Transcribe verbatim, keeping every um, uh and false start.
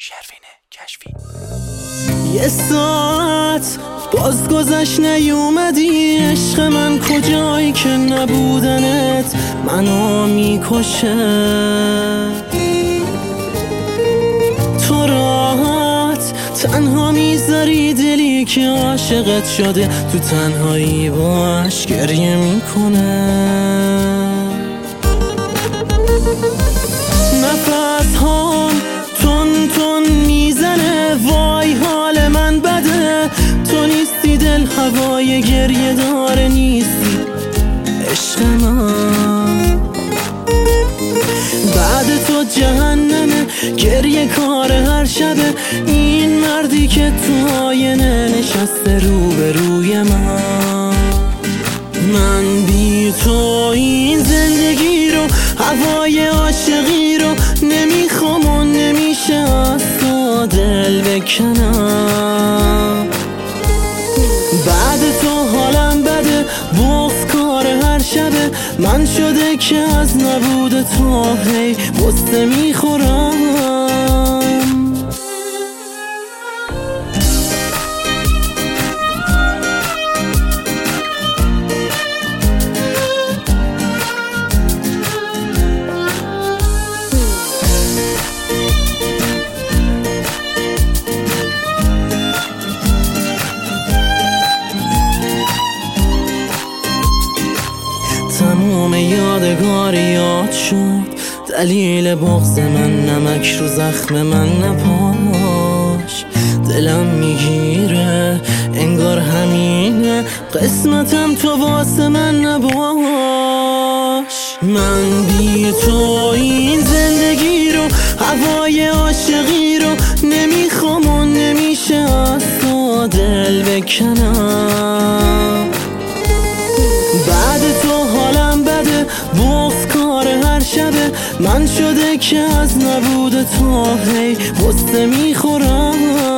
شروین کشفی. یه ساعت باز گذشت نیومدی، عشق من کجایی که نبودنت منو میکشه. تو راحت تنها میذاری دلی که عاشقت شده تو تنهایی باش گریه میکنه. نفس هام تون تون میزنه، وای حال من بده. تو نیستی دل هوای گریه داره، نیستی عشق من. بعد تو جهنمه، گریه کار هر شبه. این مردی که تو آینه نشسته روبروی من. من بی تو این زندگی رو، هوای عاشقی رو نمیخوام و نمیشه از تو دل بکنم. بعد تو حالم بده، بغض کار هر شبه. من شده که از نبود تو هی غصه میخورم. تموم یادگاری یاد شد، دلیل بغض من نمک رو زخم من نپاش. دلم میگیره انگار همینه قسمتم، تو واسه من نباش. من بی تو این زندگی رو، هوای عاشقی رو نمیخوام و نمیشه از تو دل بکنم. بعد تو حالم بده، بغض کار هر شبه. من شده که از نبود تو هی غصه میخورم.